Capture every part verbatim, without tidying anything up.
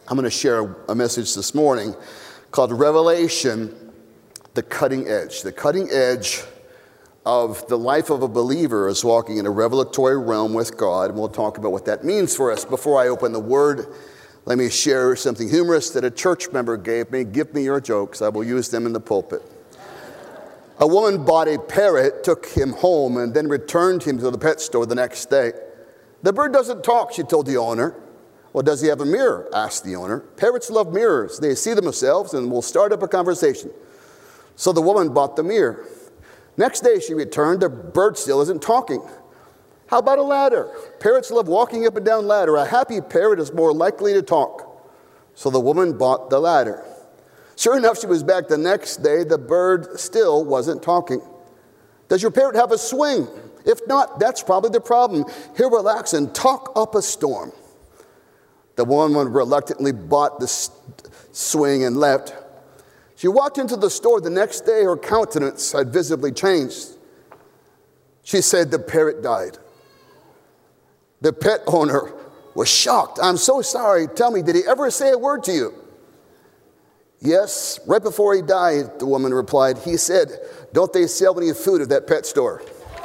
I'm going to share a message this morning called Revelation, the Cutting Edge. The cutting edge of the life of a believer is walking in a revelatory realm with God, and we'll talk about what that means for us. Before I open the Word, let me share something humorous that a church member gave me. Give me your jokes. I will use them in the pulpit. A woman bought a parrot, took him home, and then returned him to the pet store the next day. The bird doesn't talk, she told the owner. Well, does he have a mirror? Asked the owner. Parrots love mirrors. They see themselves and will start up a conversation. So the woman bought the mirror. Next day she returned. The bird still isn't talking. How about a ladder? Parrots love walking up and down ladder. A happy parrot is more likely to talk. So the woman bought the ladder. Sure enough, she was back the next day. The bird still wasn't talking. Does your parrot have a swing? If not, that's probably the problem. Here, relax and talk up a storm. The woman reluctantly bought the swing and left. She walked into the store the next day. Her countenance had visibly changed. She said the parrot died. The pet owner was shocked. I'm so sorry. Tell me, did he ever say a word to you? Yes, right before he died, the woman replied. He said, don't they sell any food at that pet store?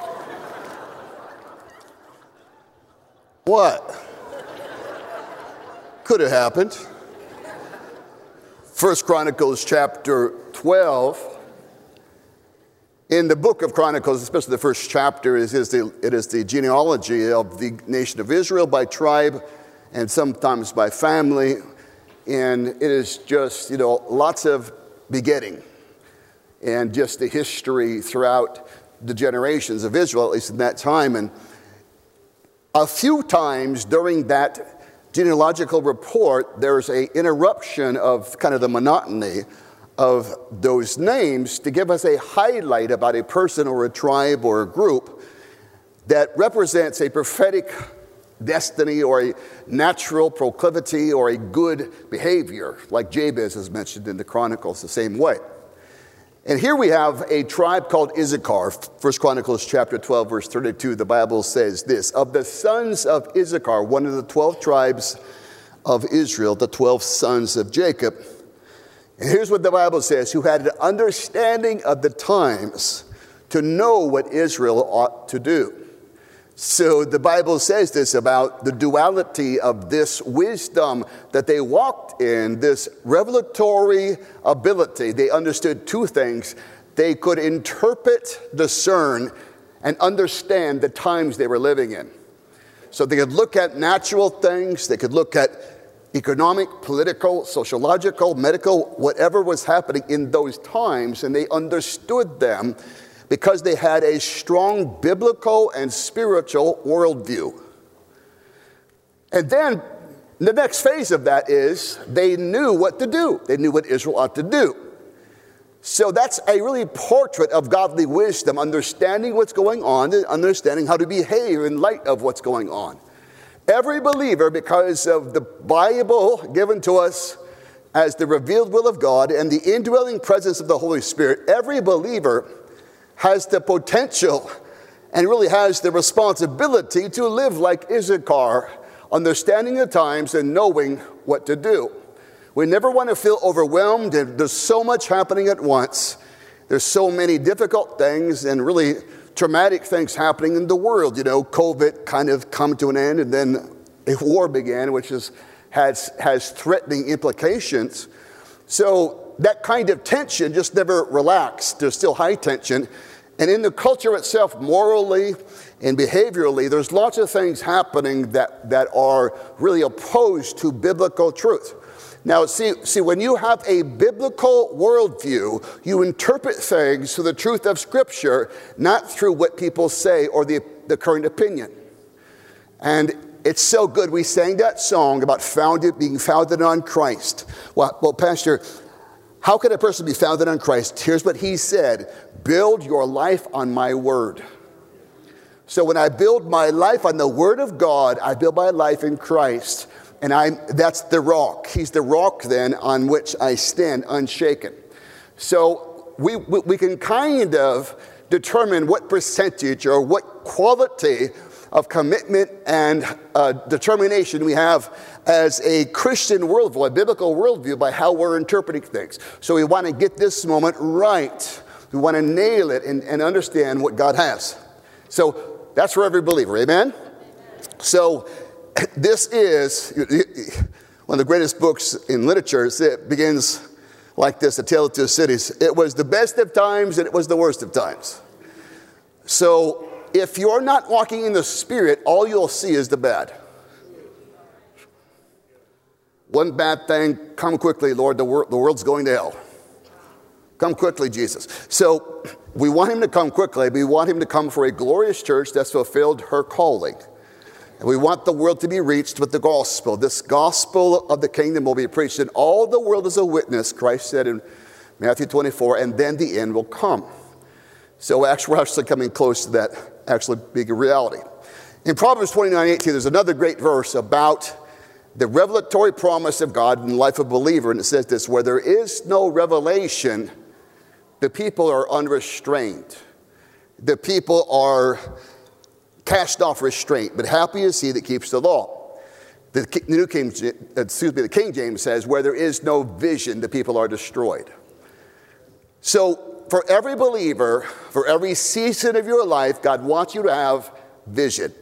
What? Could have happened. First Chronicles chapter twelve. In the book of Chronicles, especially the first chapter, is, is the, it is the genealogy of the nation of Israel by tribe and sometimes by family. And it is just, you know, lots of begetting and just the history throughout the generations of Israel, at least in that time. And a few times during that genealogical report, there's an interruption of kind of the monotony of those names to give us a highlight about a person or a tribe or a group that represents a prophetic destiny or a natural proclivity or a good behavior, like Jabez is mentioned in the Chronicles the same way. And here we have a tribe called Issachar. First Chronicles chapter twelve, verse thirty-two, the Bible says this: of the sons of Issachar, one of the twelve tribes of Israel, the twelve sons of Jacob. And here's what the Bible says: who had an understanding of the times to know what Israel ought to do. So the Bible says this about the duality of this wisdom that they walked in, this revelatory ability. They understood two things. They could interpret, discern, and understand the times they were living in. So they could look at natural things. They could look at economic, political, sociological, medical, whatever was happening in those times, and they understood them because they had a strong biblical and spiritual worldview. And then the next phase of that is they knew what to do. They knew what Israel ought to do. So that's a really portrait of godly wisdom, understanding what's going on and understanding how to behave in light of what's going on. Every believer, because of the Bible given to us as the revealed will of God and the indwelling presence of the Holy Spirit, every believer has the potential and really has the responsibility to live like Issachar, understanding the times and knowing what to do. We never want to feel overwhelmed, and there's so much happening at once. There's so many difficult things and really traumatic things happening in the world. You know, COVID kind of come to an end, and then a war began, which is, has, has threatening implications. So that kind of tension just never relaxed. There's still high tension. And in the culture itself, morally and behaviorally, there's lots of things happening that, that are really opposed to biblical truth. Now, see, see, when you have a biblical worldview, you interpret things through the truth of Scripture, not through what people say or the, the current opinion. And it's so good. We sang that song about founded, being founded on Christ. Well, well, Pastor, how can a person be founded on Christ? Here's what he said: build your life on my word. So when I build my life on the word of God, I build my life in Christ. And I that's the rock. He's the rock then on which I stand unshaken. So we, we, we can kind of determine what percentage or what quality of commitment and uh, determination we have as a Christian worldview, a biblical worldview, by how we're interpreting things. So we want to get this moment right. We want to nail it and, and understand what God has. So that's for every believer, amen? Amen. So this is one of the greatest books in literature. It begins like this, A Tale of Two Cities. It was the best of times and it was the worst of times. So if you're not walking in the Spirit, all you'll see is the bad. One bad thing, come quickly, Lord, the, wor- the world's going to hell. Come quickly, Jesus. So we want him to come quickly. We want him to come for a glorious church that's fulfilled her calling. And we want the world to be reached with the gospel. This gospel of the kingdom will be preached in all the world as a witness, Christ said in Matthew twenty-four, and then the end will come. So actually, we're actually coming close to that actually being a reality. In Proverbs twenty-nine eighteen, there's another great verse about the revelatory promise of God in the life of a believer. And it says this, where there is no revelation, the people are unrestrained. The people are cast off restraint, but happy is he that keeps the law. The New King, excuse me, the King James says, where there is no vision, the people are destroyed. So for every believer, for every season of your life, God wants you to have vision.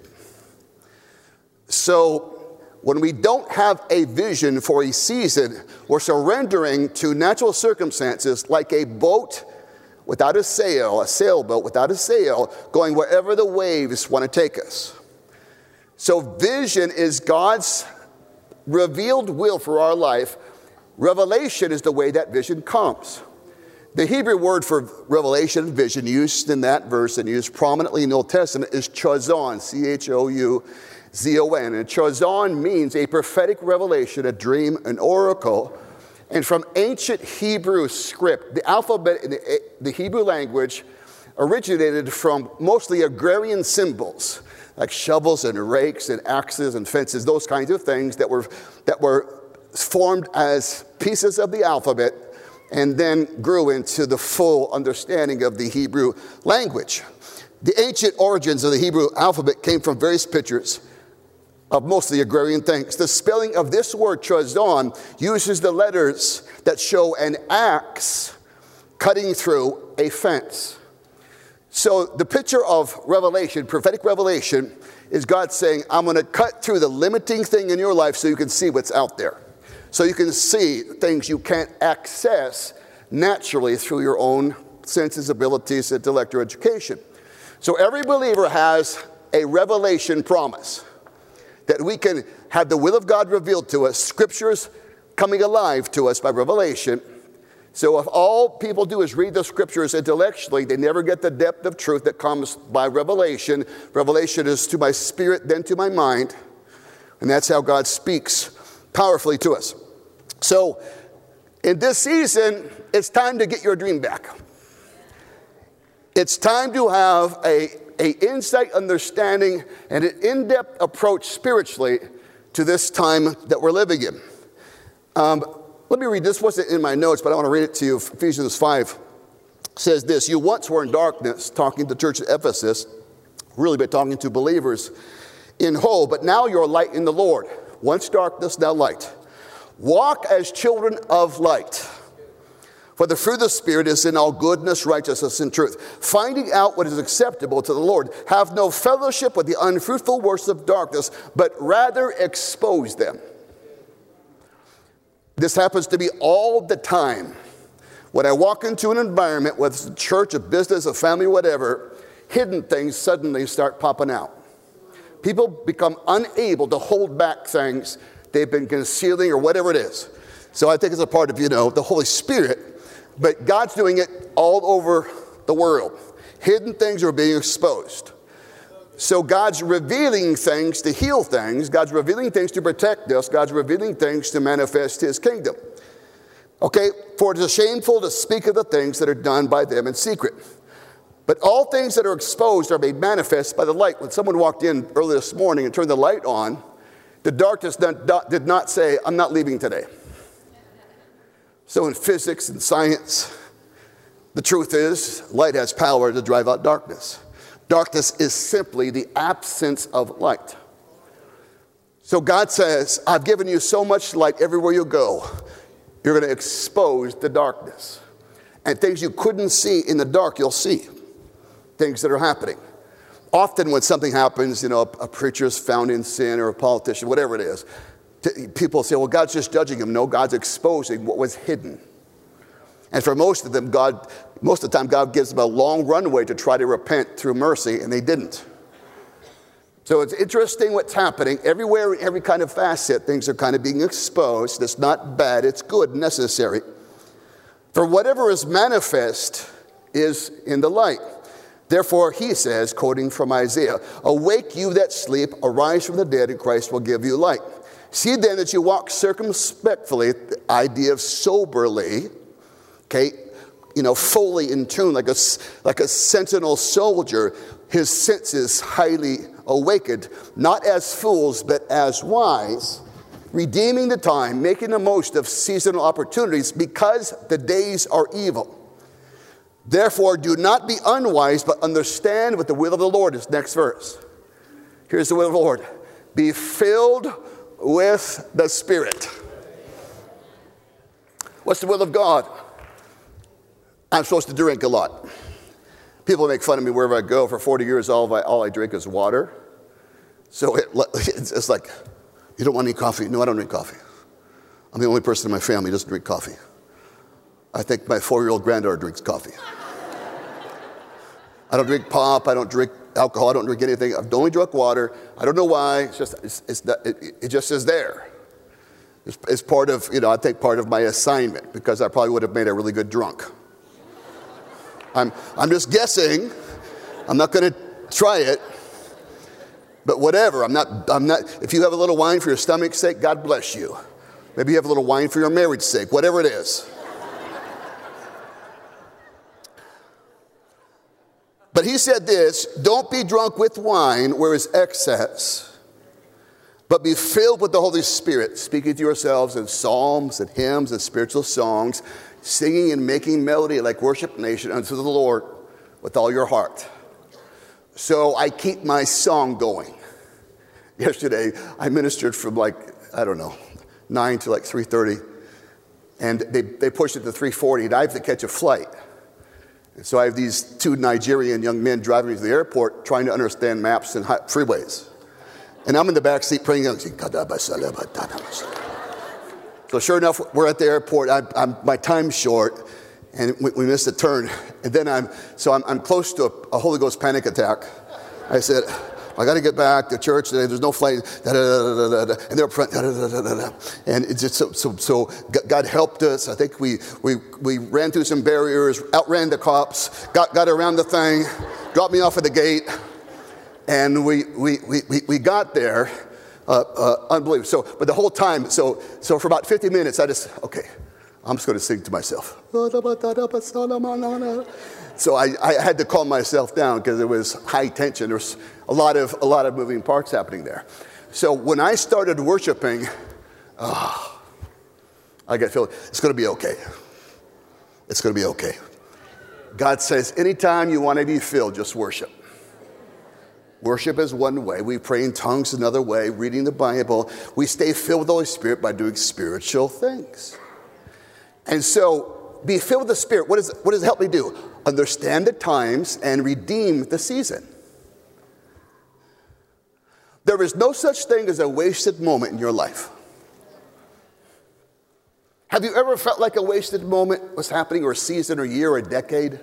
So when we don't have a vision for a season, we're surrendering to natural circumstances like a boat without a sail, a sailboat without a sail, going wherever the waves want to take us. So vision is God's revealed will for our life. Revelation is the way that vision comes. The Hebrew word for revelation and vision used in that verse and used prominently in the Old Testament is chazon, C H O U Z O N. And chazon means a prophetic revelation, a dream, an oracle. And from ancient Hebrew script, the alphabet in the, the Hebrew language originated from mostly agrarian symbols, like shovels and rakes and axes and fences, those kinds of things that were, that were formed as pieces of the alphabet and then grew into the full understanding of the Hebrew language. The ancient origins of the Hebrew alphabet came from various pictures of mostly agrarian things. The spelling of this word, chazon, uses the letters that show an axe cutting through a fence. So the picture of revelation, prophetic revelation, is God saying, I'm going to cut through the limiting thing in your life so you can see what's out there. So you can see things you can't access naturally through your own senses, abilities, intellect, or education. So every believer has a revelation promise that we can have the will of God revealed to us, scriptures coming alive to us by revelation. So if all people do is read the scriptures intellectually, they never get the depth of truth that comes by revelation. Revelation is to my spirit, then to my mind. And that's how God speaks powerfully to us. So in this season, it's time to get your dream back. It's time to have a A insight, understanding, and an in-depth approach spiritually to this time that we're living in. Um, let me read, this wasn't in my notes, but I want to read it to you. Ephesians five says this, you once were in darkness, talking to the church at Ephesus, really been talking to believers in whole, but now you're light in the Lord. Once darkness, now light. Walk as children of light. For the fruit of the Spirit is in all goodness, righteousness, and truth. Finding out what is acceptable to the Lord. Have no fellowship with the unfruitful works of darkness, but rather expose them. This happens to be all the time. When I walk into an environment, whether it's a church, a business, a family, whatever, hidden things suddenly start popping out. People become unable to hold back things they've been concealing or whatever it is. So I think it's a part of, you know, the Holy Spirit. But God's doing it all over the world. Hidden things are being exposed. So God's revealing things to heal things. God's revealing things to protect us. God's revealing things to manifest his kingdom. Okay, for it is shameful to speak of the things that are done by them in secret. But all things that are exposed are made manifest by the light. When someone walked in early this morning and turned the light on, the darkness did not say, I'm not leaving today. So in physics and science, the truth is light has power to drive out darkness. Darkness is simply the absence of light. So God says, I've given you so much light everywhere you go. You're going to expose the darkness. And things you couldn't see in the dark, you'll see. Things that are happening. Often when something happens, you know, a, a preacher's found in sin or a politician, whatever it is, t- people say, well, God's just judging him. No, God's exposing what was hidden. And for most of them, God, most of the time, God gives them a long runway to try to repent through mercy, and they didn't. So it's interesting what's happening. Everywhere, in every kind of facet, things are kind of being exposed. It's not bad. It's good, necessary. For whatever is manifest is in the light. Therefore, he says, quoting from Isaiah, awake you that sleep, arise from the dead, and Christ will give you light. See then that you walk circumspectly, the idea of soberly, okay, you know, fully in tune, like a, like a sentinel soldier, his senses highly awakened, not as fools, but as wise, redeeming the time, making the most of seasonal opportunities, because the days are evil. Therefore, do not be unwise, but understand what the will of the Lord is. Next verse. Here's the will of the Lord. Be filled with the Spirit. What's the will of God? I'm supposed to drink a lot. People make fun of me wherever I go. For forty years, all I, all I drink is water. So it, it's like, you don't want any coffee? No, I don't drink coffee. I'm the only person in my family who doesn't drink coffee. I think my four-year-old granddaughter drinks coffee. I don't drink pop. I don't drink alcohol. I don't drink anything. I've only drunk water. I don't know why. It's just, it's, it's not, it, it just is there. It's, it's part of, you know, I think part of my assignment, because I probably would have made a really good drunk. I'm, I'm just guessing. I'm not going to try it. But whatever. I'm not, I'm not, if you have a little wine for your stomach's sake, God bless you. Maybe you have a little wine for your marriage's sake, whatever it is. But he said this, don't be drunk with wine where is excess, but be filled with the Holy Spirit, speaking to yourselves in psalms and hymns and spiritual songs, singing and making melody like Worship Nation unto the Lord with all your heart. So I keep my song going. Yesterday, I ministered from like, I don't know, nine to like three thirty, and they, they pushed it to three forty, and I have to catch a flight. And so I have these two Nigerian young men driving me to the airport trying to understand maps and freeways. And I'm in the back seat praying. So sure enough, we're at the airport. I, I'm, my time's short, and we, we missed a turn. And then I'm, so I'm, I'm close to a, a Holy Ghost panic attack. I said, I got to get back to church today. There's no flight. Da, da, da, da, da, and they're up front. Da, da, da, da, da. And it's just so, so, so God helped us. I think we, we, we ran through some barriers, outran the cops, got, got around the thing, dropped me off at the gate. And we, we, we, we got there. Uh, uh, unbelievable. So, but the whole time, so, so for about fifty minutes, I just, okay, I'm just going to sing to myself. So I, I had to calm myself down because it was high tension. There was a lot of a lot of moving parts happening there. So when I started worshiping, oh, I got feeling it's going to be okay. It's going to be okay. God says, anytime you want to be filled, just worship. Worship is one way. We pray in tongues another way, reading the Bible. We stay filled with the Holy Spirit by doing spiritual things. And so, be filled with the Spirit. What, is, what does it help me do? Understand the times and redeem the season. There is no such thing as a wasted moment in your life. Have you ever felt like a wasted moment was happening, or a season, or a year, or a decade?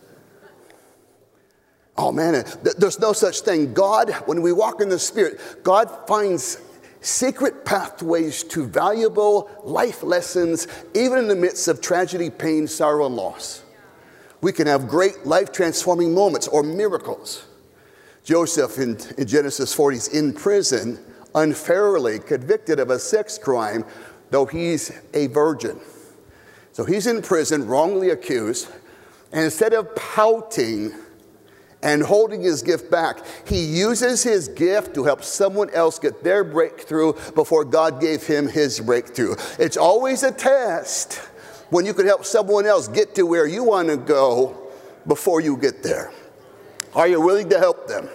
Oh man, there's no such thing. God, when we walk in the Spirit, God finds secret pathways to valuable life lessons, even in the midst of tragedy, pain, sorrow, and loss. We can have great life-transforming moments or miracles. Joseph in, in Genesis forty is in prison, unfairly convicted of a sex crime, though he's a virgin. So he's in prison, wrongly accused, and instead of pouting and holding his gift back, he uses his gift to help someone else get their breakthrough before God gave him his breakthrough. It's always a test when you can help someone else get to where you want to go before you get there. Are you willing to help them?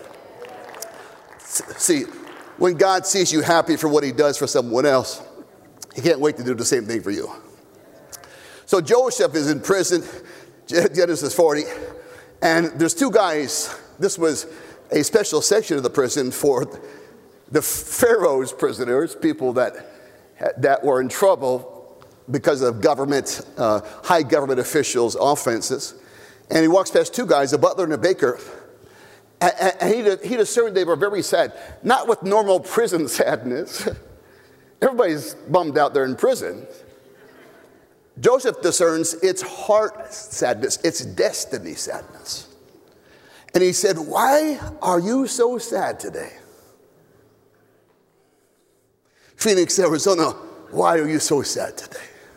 See, when God sees you happy for what he does for someone else, he can't wait to do the same thing for you. So Joseph is in prison, Genesis forty, and there's two guys. This was a special section of the prison for the Pharaoh's prisoners, people that, that were in trouble because of government, uh, high government officials' offenses. And he walks past two guys, a butler and a baker, and, and he, he discerned they were very sad, not with normal prison sadness. Everybody's bummed out there in prison. Joseph discerns it's heart sadness, it's destiny sadness. And he said, why are you so sad today? Phoenix, Arizona, why are you so sad today?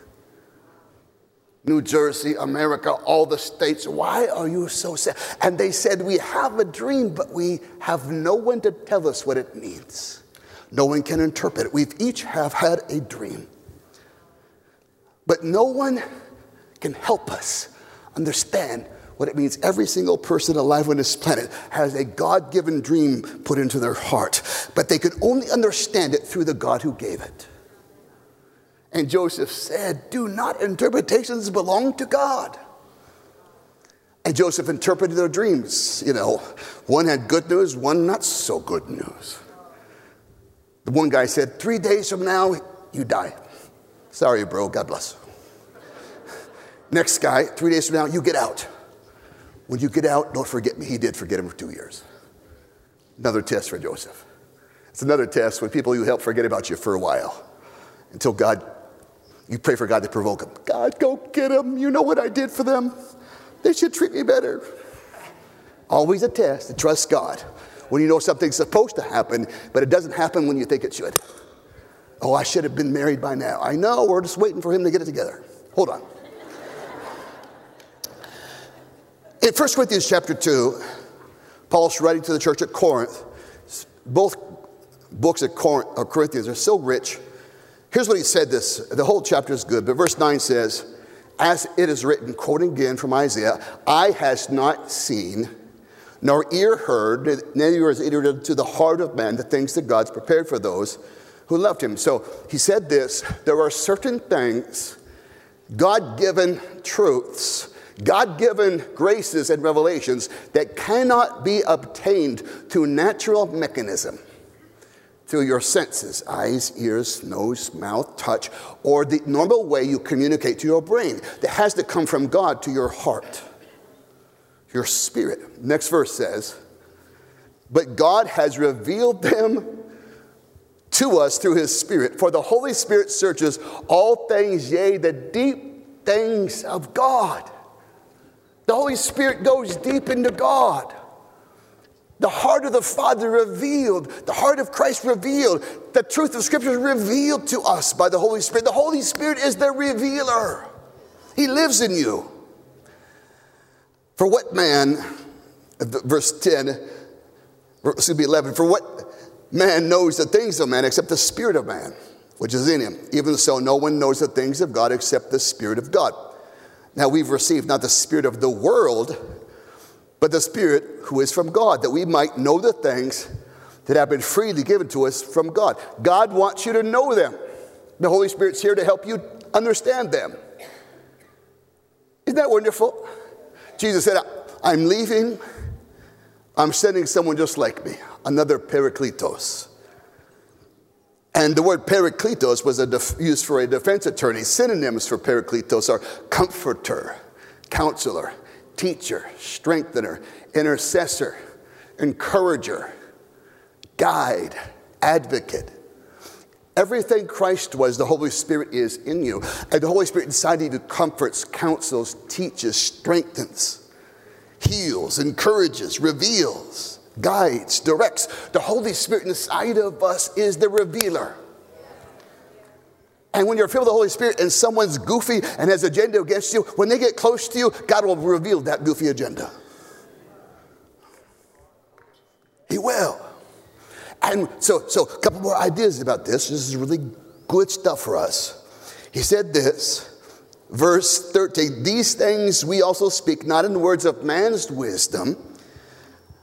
New Jersey, America, all the states, why are you so sad? And they said, we have a dream, but we have no one to tell us what it means. No one can interpret it. We each have had a dream. But no one can help us understand what it means. Every single person alive on this planet has a God-given dream put into their heart, but they could only understand it through the God who gave it. And Joseph said, do not interpretations belong to God? And Joseph interpreted their dreams. You know, one had good news, one not so good news. The one guy said, three days from now, you die. Sorry, bro, God bless. Next guy, three days from now, you get out. When you get out, don't forget me. He did forget him for two years. Another test for Joseph. It's another test when people you help forget about you for a while. Until God, you pray for God to provoke him. God, go get him. You know what I did for them. They should treat me better. Always a test to trust God. When you know something's supposed to happen, but it doesn't happen when you think it should. Oh, I should have been married by now. I know, we're just waiting for him to get it together. Hold on. In First Corinthians chapter two, Paul's writing to the church at Corinth. Both books of Corinthians are so rich. Here's what he said this. The whole chapter is good, but verse nine says, as it is written, quoting again from Isaiah, eye has not seen, nor ear heard, neither has entered into the heart of man the things that God's prepared for those who loved him. So he said this, there are certain things, God-given truths, God-given graces and revelations that cannot be obtained through natural mechanism, through your senses, eyes, ears, nose, mouth, touch, or the normal way you communicate to your brain. That has to come from God to your heart, your spirit. Next verse says, but God has revealed them to us through his Spirit. For the Holy Spirit searches all things, yea, the deep things of God. The Holy Spirit goes deep into God. The heart of the Father revealed, the heart of Christ revealed, the truth of Scripture is revealed to us by the Holy Spirit. The Holy Spirit is the revealer. He lives in you. For what man, verse ten, excuse me, eleven, for what man knows the things of man except the Spirit of man, which is in him. Even so, no one knows the things of God except the Spirit of God. Now we've received not the spirit of the world, but the Spirit who is from God, that we might know the things that have been freely given to us from God. God wants you to know them. The Holy Spirit's here to help you understand them. Isn't that wonderful? Jesus said, I'm leaving. I'm sending someone just like me, another Parakletos. And the word Parakletos was a def- used for a defense attorney. Synonyms for Parakletos are comforter, counselor, teacher, strengthener, intercessor, encourager, guide, advocate. Everything Christ was, the Holy Spirit is in you. And the Holy Spirit inside of you comforts, counsels, teaches, strengthens, heals, encourages, reveals, guides, directs. The Holy Spirit inside of us is the revealer. And when you're filled with the Holy Spirit and someone's goofy and has agenda against you, when they get close to you, God will reveal that goofy agenda. He will. And so, so a couple more ideas about this. This is really good stuff for us. He said this, verse thirteen, these things we also speak, not in the words of man's wisdom,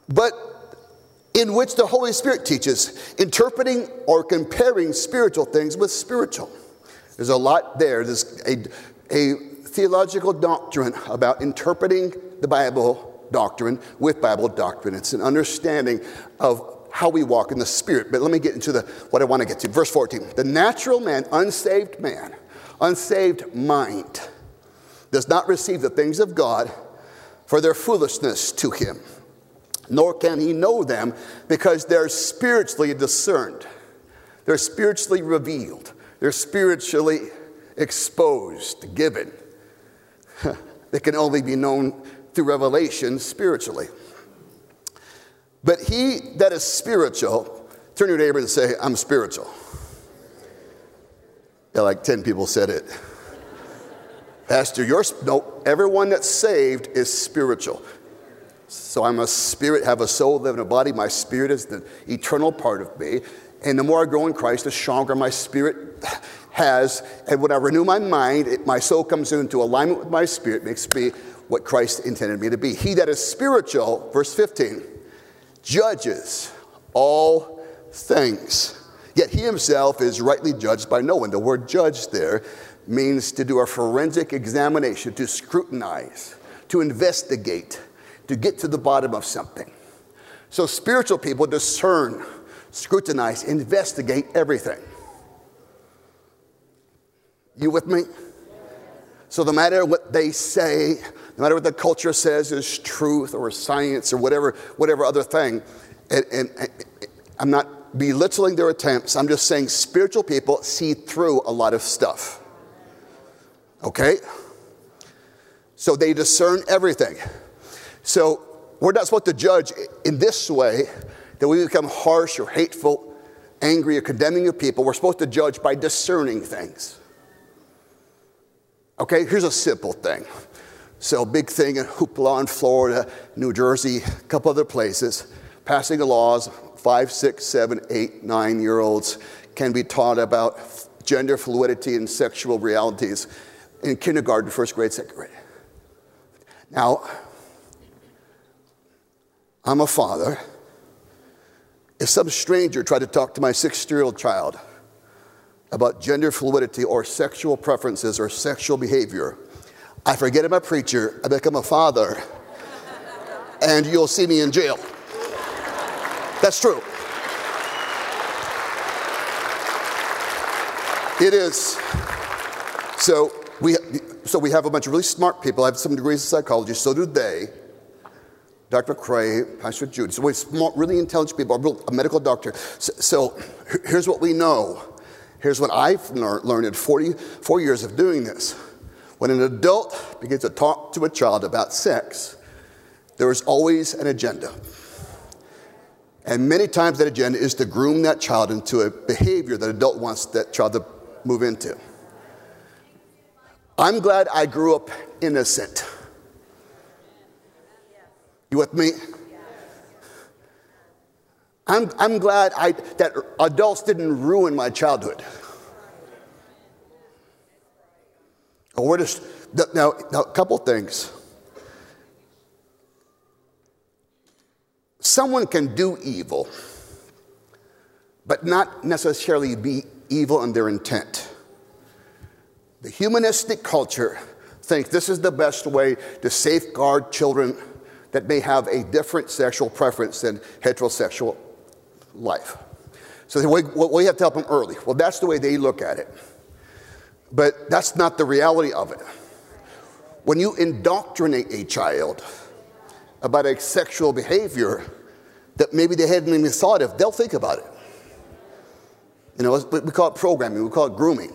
but in which the Holy Spirit teaches, interpreting or comparing spiritual things with spiritual. There's a lot there. There's a, a theological doctrine about interpreting the Bible doctrine with Bible doctrine. It's an understanding of how we walk in the Spirit. But let me get into the what I want to get to. Verse fourteen. The natural man, unsaved man, unsaved mind, does not receive the things of God, for their foolishness to him. Nor can he know them, because they're spiritually discerned. They're spiritually revealed. They're spiritually exposed, given. They can only be known through revelation spiritually. But he that is spiritual, turn to your neighbor and say, I'm spiritual. Yeah, like ten people said it. Pastor, you're, no, everyone that's saved is spiritual. So I'm a spirit, have a soul, live in a body. My spirit is the eternal part of me. And the more I grow in Christ, the stronger my spirit has. And when I renew my mind, it, my soul comes into alignment with my spirit, makes me what Christ intended me to be. He that is spiritual, verse fifteen, judges all things. Yet he himself is rightly judged by no one. The word judge there means to do a forensic examination, to scrutinize, to investigate, to get to the bottom of something. So spiritual people discern, scrutinize, investigate everything. You with me? So no matter what they say, no matter what the culture says is truth or science or whatever, whatever other thing, and, and, and I'm not belittling their attempts. I'm just saying spiritual people see through a lot of stuff. Okay? So they discern everything. So we're not supposed to judge in this way, that we become harsh or hateful, angry or condemning of people. We're supposed to judge by discerning things. Okay, here's a simple thing. So big thing in hoopla in Florida, New Jersey, a couple other places, passing the laws, five, six, seven, eight, nine-year-olds can be taught about gender fluidity and sexual realities in kindergarten, first grade, second grade. Now, I'm a father. If some stranger tried to talk to my six-year-old child about gender fluidity or sexual preferences or sexual behavior, I forget I'm a preacher, I become a father, and you'll see me in jail. That's true. It is. So we, so we have a bunch of really smart people. I have some degrees in psychology, so do they. Doctor McCrae, Pastor Judy. So we're smart, really intelligent people, a medical doctor. So, so here's what we know. Here's what I've learned in forty-four years of doing this. When an adult begins to talk to a child about sex, there is always an agenda. And many times that agenda is to groom that child into a behavior that adult wants that child to move into. I'm glad I grew up innocent. You with me? I'm, I'm glad I, that adults didn't ruin my childhood. Oh, we're just, now, now, a couple things. Someone can do evil, but not necessarily be evil in their intent. The humanistic culture thinks this is the best way to safeguard children that may have a different sexual preference than heterosexual life. So we, we have to help them early. Well, that's the way they look at it. But that's not the reality of it. When you indoctrinate a child about a sexual behavior that maybe they hadn't even thought of, they'll think about it. You know, we call it programming, we call it grooming.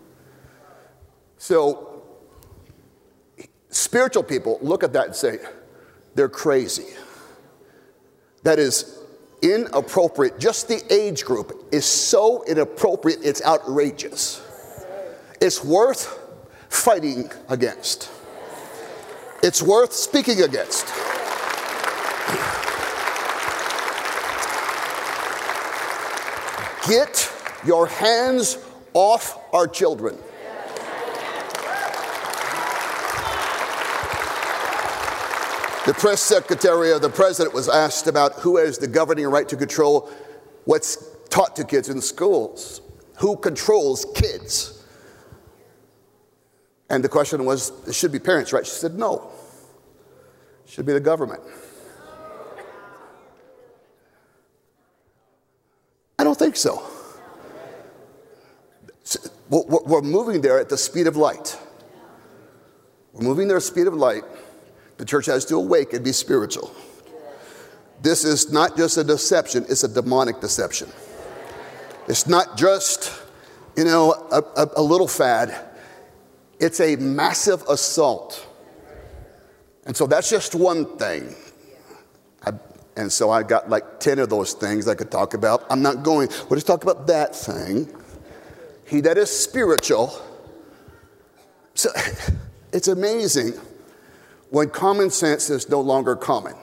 So spiritual people look at that and say, they're crazy. That is inappropriate. Just the age group is so inappropriate, it's outrageous. It's worth fighting against. It's worth speaking against. Get your hands off our children. The press secretary of the president was asked about who has the governing right to control what's taught to kids in schools. Who controls kids? And the question was, it should be parents, right? She said, no. It should be the government. I don't think so. We're moving there at the speed of light. We're moving there at the speed of light. The church has to awake and be spiritual. This is not just a deception, it's a demonic deception. It's not just, you know, a, a, a little fad. It's a massive assault. And so that's just one thing. I, and so I got like ten of those things I could talk about. I'm not going, we'll just talk about that thing. He that is spiritual. So it's amazing when common sense is no longer common.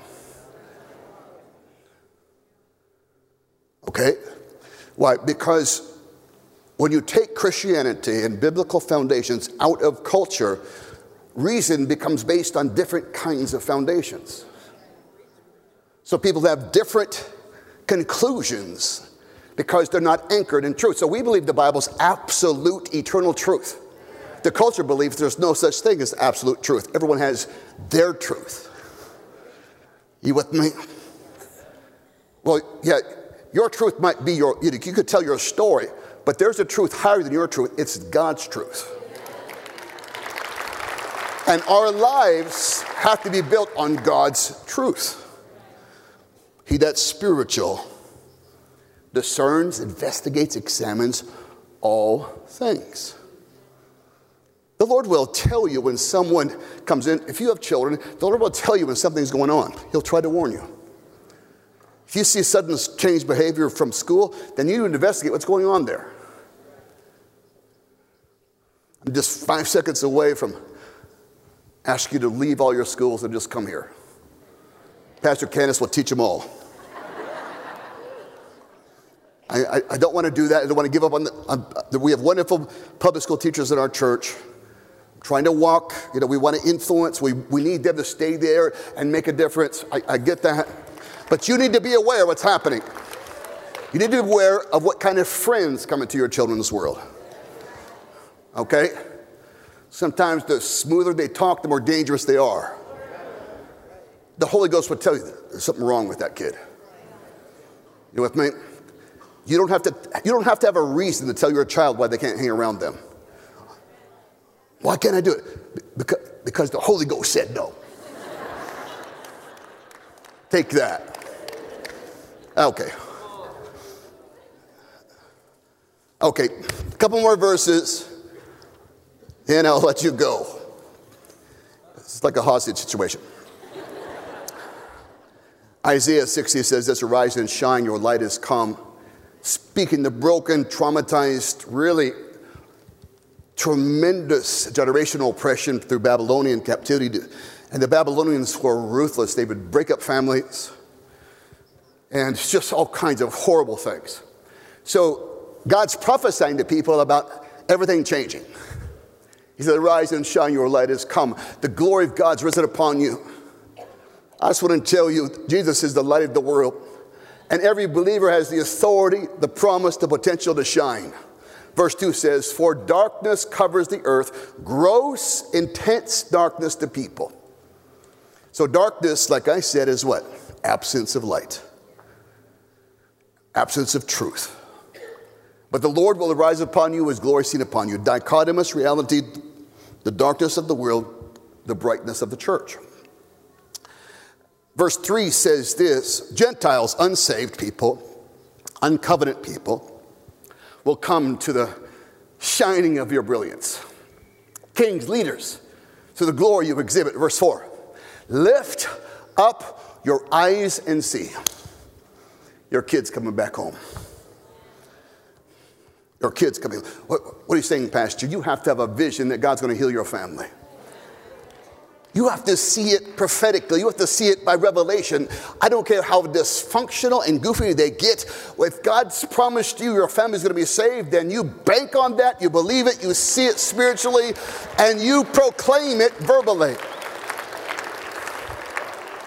Okay? Why? Because when you take Christianity and biblical foundations out of culture, reason becomes based on different kinds of foundations. So people have different conclusions because they're not anchored in truth. So we believe the Bible's absolute eternal truth. The culture believes there's no such thing as absolute truth. Everyone has their truth. You with me? Well, yeah, your truth might be your, you could tell your story, but there's a truth higher than your truth. It's God's truth. And our lives have to be built on God's truth. He that's spiritual discerns, investigates, examines all things. The Lord will tell you when someone comes in. If you have children, the Lord will tell you when something's going on. He'll try to warn you. If you see sudden change behavior from school, then you need to investigate what's going on there. I'm just five seconds away from asking you to leave all your schools and just come here. Pastor Candace will teach them all. I, I, I don't want to do that. I don't want to give up on the, on, uh, we have wonderful public school teachers in our church. Trying to walk, you know, we want to influence. We, we need them to stay there and make a difference. I, I get that. But you need to be aware of what's happening. You need to be aware of what kind of friends come into your children's world. Okay? Sometimes the smoother they talk, the more dangerous they are. The Holy Ghost will tell you there's something wrong with that kid. You with me? You don't have to, you don't have to have a reason to tell your child why they can't hang around them. Why can't I do it? Because, because the Holy Ghost said no. Take that. Okay. Okay, a couple more verses, and I'll let you go. It's like a hostage situation. Isaiah sixty says this, arise and shine, your light has come. Speaking the broken, traumatized, really tremendous generational oppression through Babylonian captivity. And the Babylonians were ruthless. They would break up families and just all kinds of horrible things. So God's prophesying to people about everything changing. He said, arise and shine, your light has come. The glory of God's risen upon you. I just want to tell you, Jesus is the light of the world. And every believer has the authority, the promise, the potential to shine. Verse two says, for darkness covers the earth, gross, intense darkness to people. So darkness, like I said, is what? Absence of light. Absence of truth. But the Lord will arise upon you, his glory seen upon you. Dichotomous reality, the darkness of the world, the brightness of the church. Verse three says this, Gentiles, unsaved people, uncovenant people, will come to the shining of your brilliance. Kings, leaders, to the glory you exhibit. Verse four, lift up your eyes and see. Your kid's coming back home. Your kid's coming. What, what are you saying, Pastor? You have to have a vision that God's going to heal your family. You have to see it prophetically. You have to see it by revelation. I don't care how dysfunctional and goofy they get. If God's promised you your family's going to be saved, then you bank on that, you believe it, you see it spiritually, and you proclaim it verbally.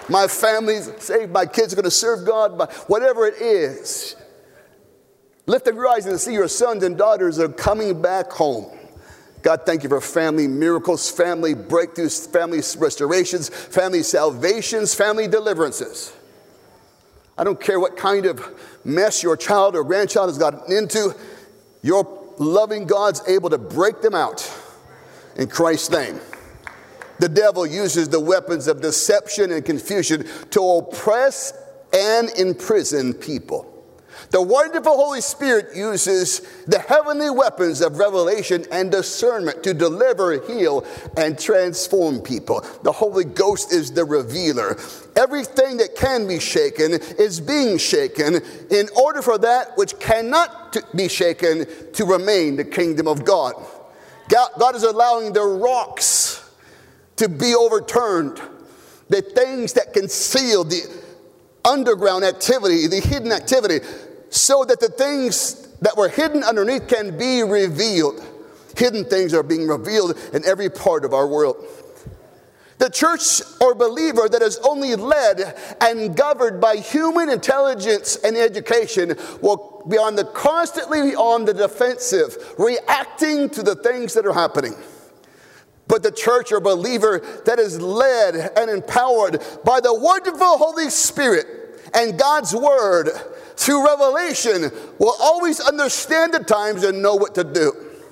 My family's saved. My kids are going to serve God. My, whatever it is. Lift up your eyes and see your sons and daughters are coming back home. God, thank you for family miracles, family breakthroughs, family restorations, family salvations, family deliverances. I don't care what kind of mess your child or grandchild has gotten into. Your loving God's able to break them out in Christ's name. The devil uses the weapons of deception and confusion to oppress and imprison people. The wonderful Holy Spirit uses the heavenly weapons of revelation and discernment to deliver, heal, and transform people. The Holy Ghost is the revealer. Everything that can be shaken is being shaken in order for that which cannot be shaken to remain the kingdom of God. God is allowing the rocks to be overturned. The things that conceal the underground activity, the hidden activity, so that the things that were hidden underneath can be revealed. Hidden things are being revealed in every part of our world. The church or believer that is only led and governed by human intelligence and education will be on the constantly on the defensive, reacting to the things that are happening. But the church or believer that is led and empowered by the wonderful Holy Spirit and God's word through revelation will always understand the times and know what to do.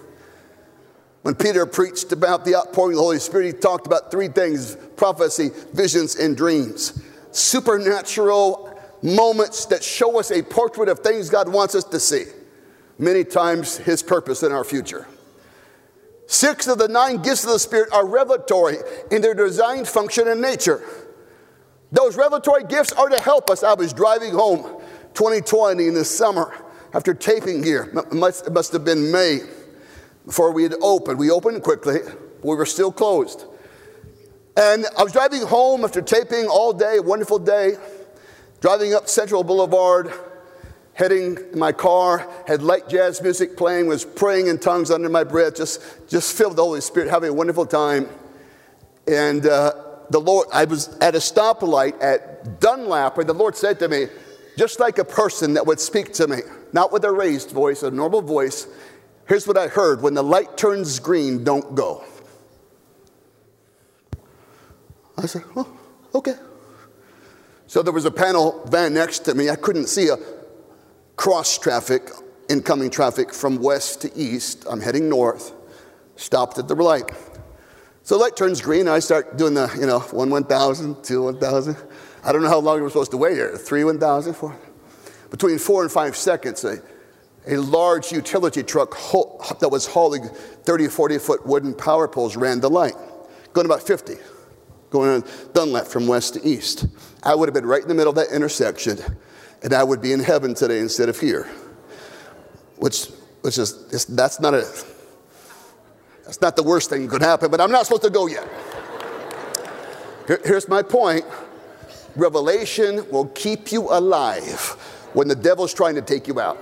When Peter preached about the outpouring of the Holy Spirit, he talked about three things: prophecy, visions, and dreams. Supernatural moments that show us a portrait of things God wants us to see. Many times his purpose in our future. Six of the nine gifts of the Spirit are revelatory in their design, function, and nature. Those revelatory gifts are to help us. I was driving home twenty twenty in the summer after taping here. It must, it must have been May before we had opened. We opened quickly. We were still closed. And I was driving home after taping all day, a wonderful day, driving up Central Boulevard, heading in my car, had light jazz music playing, was praying in tongues under my breath, just, just filled with the Holy Spirit, having a wonderful time. And uh, the Lord, I was at a stoplight at Dunlap, where the Lord said to me, just like a person that would speak to me, not with a raised voice, a normal voice, here's what I heard: when the light turns green, don't go. I said, oh, okay. So there was a panel van next to me. I couldn't see a cross traffic, incoming traffic from west to east. I'm heading north, stopped at the light. So the light turns green, and I start doing the, you know, one one thousand, two one thousand. I don't know how long we were supposed to wait here, three one thousand, four. Between four and five seconds, a, a large utility truck ho- that was hauling thirty, forty foot wooden power poles ran the light, going about fifty, going on Dunlap from west to east. I would have been right in the middle of that intersection, and I would be in heaven today instead of here. Which, which is, that's not a, that's not the worst thing that could happen, but I'm not supposed to go yet. Here, here's my point. Revelation will keep you alive when the devil's trying to take you out.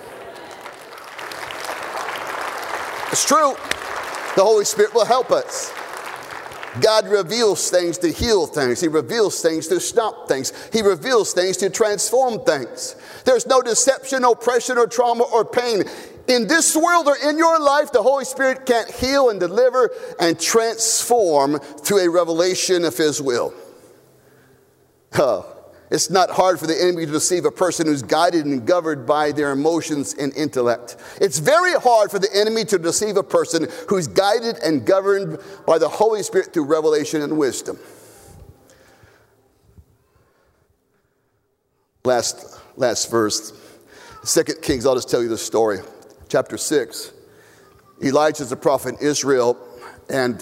It's true. The Holy Spirit will help us. God reveals things to heal things. He reveals things to stop things. He reveals things to transform things. There's no deception, oppression, or trauma or pain in this world or in your life the Holy Spirit can't heal and deliver and transform through a revelation of His will. Oh, it's not hard for the enemy to deceive a person who's guided and governed by their emotions and intellect. It's very hard for the enemy to deceive a person who's guided and governed by the Holy Spirit through revelation and wisdom. Last, last verse, Second Kings, I'll just tell you the story. Chapter six, Elijah's a prophet in Israel, and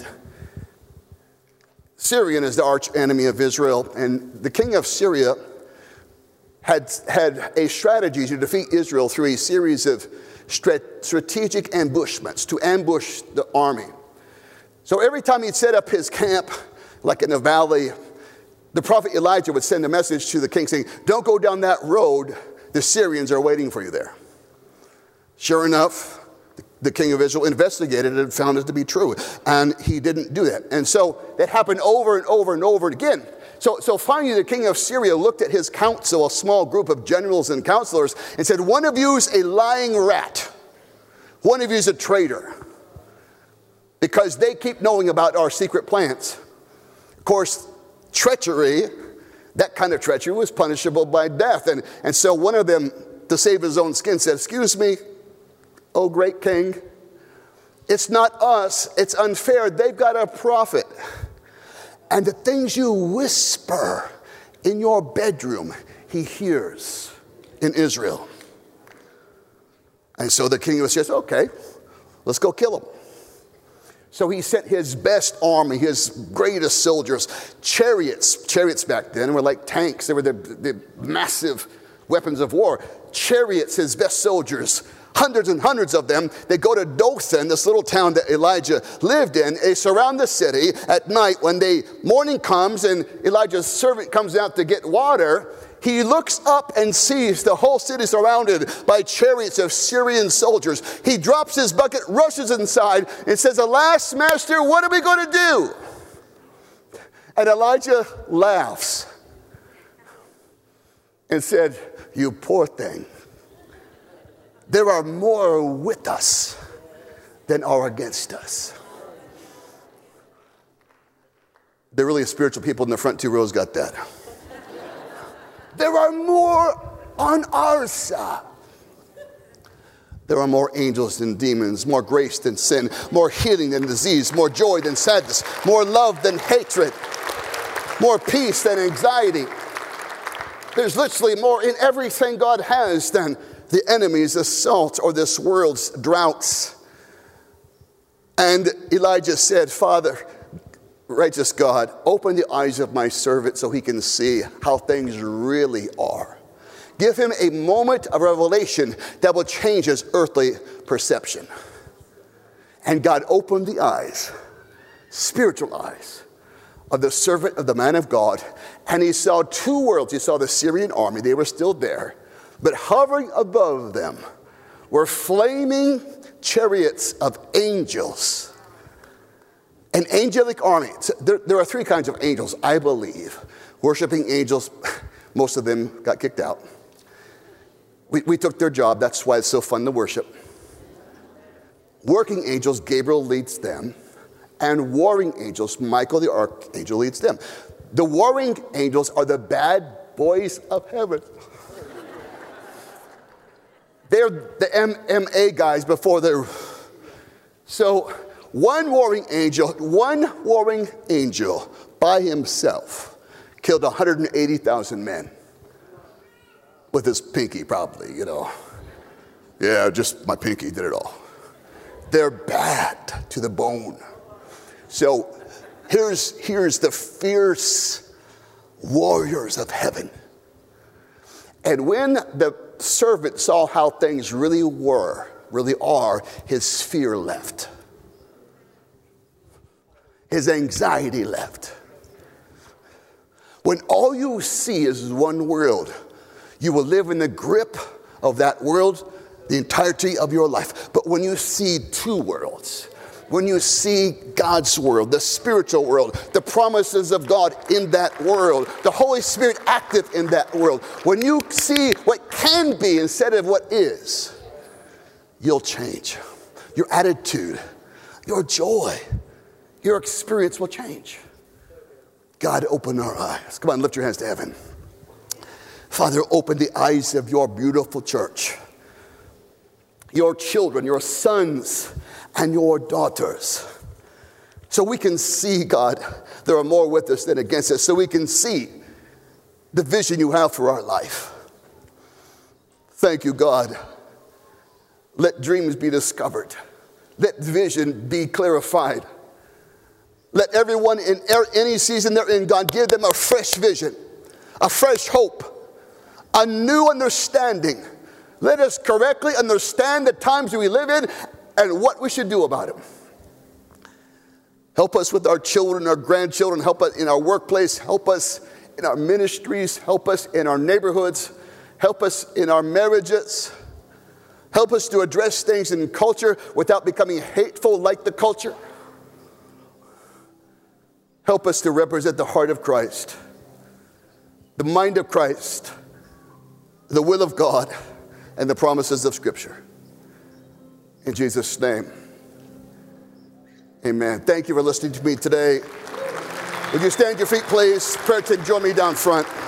Syrian is the arch enemy of Israel, and the king of Syria had, had a strategy to defeat Israel through a series of strategic ambushments, to ambush the army. So every time he'd set up his camp, like in the valley, the prophet Elijah would send a message to the king saying, don't go down that road, the Syrians are waiting for you there. Sure enough, the king of Israel investigated it and found it to be true. And he didn't do that. And so that happened over and over and over again. So, so finally the king of Syria looked at his council, a small group of generals and counselors, and said, one of you's a lying rat. One of you's a traitor. Because they keep knowing about our secret plans. Of course, treachery, that kind of treachery was punishable by death. And, and so one of them, to save his own skin, said, excuse me, oh great king, it's not us, it's unfair. They've got a prophet. And the things you whisper in your bedroom, he hears in Israel. And so the king says, okay, let's go kill him. So he sent his best army, his greatest soldiers, chariots. Chariots back then were like tanks. They were the, the massive weapons of war. Chariots, his best soldiers, hundreds and hundreds of them. They go to Dothan, this little town that Elijah lived in. They surround the city at night. When the morning comes and Elijah's servant comes out to get water, he looks up and sees the whole city surrounded by chariots of Syrian soldiers. He drops his bucket, rushes inside, and says, alas, master, what are we going to do? And Elijah laughs and said, you poor thing. There are more with us than are against us. The really spiritual people in the front two rows got that. There are more on our side. There are more angels than demons, more grace than sin, more healing than disease, more joy than sadness, more love than hatred, more peace than anxiety. There's literally more in everything God has than the enemy's assault or this world's droughts. And Elijah said, Father, righteous God, open the eyes of my servant so he can see how things really are. Give him a moment of revelation that will change his earthly perception. And God opened the eyes, spiritual eyes, of the servant of the man of God. And he saw two worlds. He saw the Syrian army. They were still there. But hovering above them were flaming chariots of angels. An angelic army. There, there are three kinds of angels, I believe. Worshiping angels, most of them got kicked out. We, we took their job. That's why it's so fun to worship. Working angels, Gabriel leads them. And warring angels, Michael the archangel leads them. The warring angels are the bad boys of heaven. They're the M M A guys before they're... So one warring angel, one warring angel by himself killed one hundred eighty thousand men. With his pinky, probably, you know. Yeah, just my pinky did it all. They're bad to the bone. So here's, here's the fierce warriors of heaven. And when the servant saw how things really were, really are, his fear left. His anxiety left. When all you see is one world, you will live in the grip of that world the entirety of your life. But when you see two worlds, when you see God's world, the spiritual world, the promises of God in that world, the Holy Spirit active in that world, when you see what can be instead of what is, you'll change. Your attitude, your joy, your experience will change. God, open our eyes. Come on, lift your hands to heaven. Father, open the eyes of your beautiful church, your children, your sons, and your daughters. So we can see, God, there are more with us than against us. So we can see the vision you have for our life. Thank you, God. Let dreams be discovered. Let vision be clarified. Let everyone in any season they're in, God, give them a fresh vision, a fresh hope, a new understanding. Let us correctly understand the times we live in and what we should do about it. Help us with our children, our grandchildren. Help us in our workplace. Help us in our ministries. Help us in our neighborhoods. Help us in our marriages. Help us to address things in culture without becoming hateful like the culture. Help us to represent the heart of Christ the mind of Christ, the will of God, and the promises of Scripture. In Jesus' name, amen. Thank you for listening to me today. Would you stand to your feet, please? Prayer team, join me down front.